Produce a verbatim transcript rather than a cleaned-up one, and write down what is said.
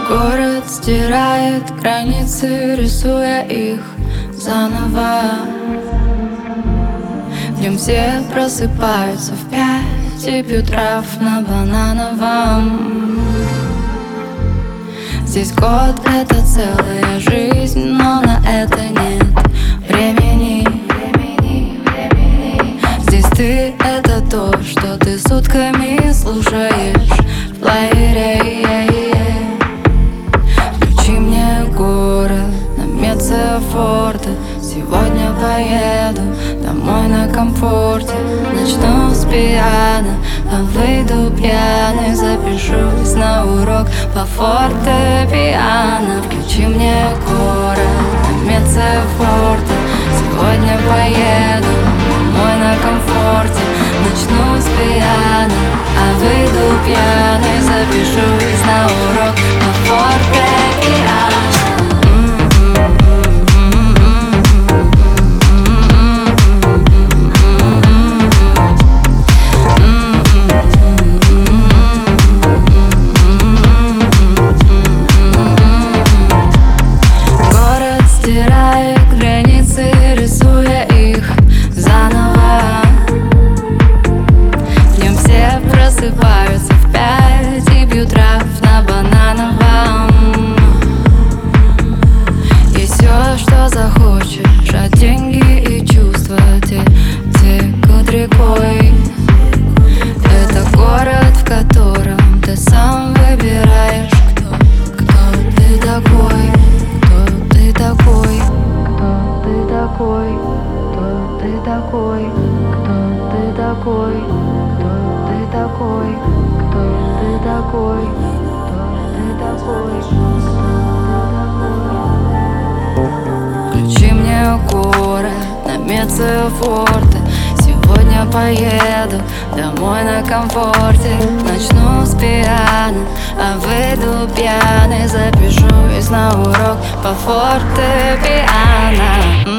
Город стирает границы, рисуя их заново. В нем все просыпаются в пять и пьют трав на банановом. Здесь год — это целая жизнь, но на это нет времени. Здесь ты — это то, что ты сутками слушаешь в плеере. Включи мне город на Медсефорте. Сегодня поеду домой на комфорте. Начну с пиано, а выйду пьяный. Запишусь на урок по фортепиано. Включи мне город на Медсефорте. Сегодня поеду домой на комфорте. Начну с пиано, а выйду пьяный. Запишусь на урок по фортепиано. Просыпаются в пять и пьют трав на банановом. И все, что захочешь, а деньги и чувства те текут рекой. Это город, в котором ты сам выбираешь, кто, кто ты такой, кто ты такой, кто ты такой, кто ты такой, кто ты такой. Ты такой, кто ты такой, кто ты такой. Включи мне город на Медсефорте. Сегодня поеду домой на комфорте. Начну с пиано, а выйду пьяный. Запишусь на урок по фортепиано.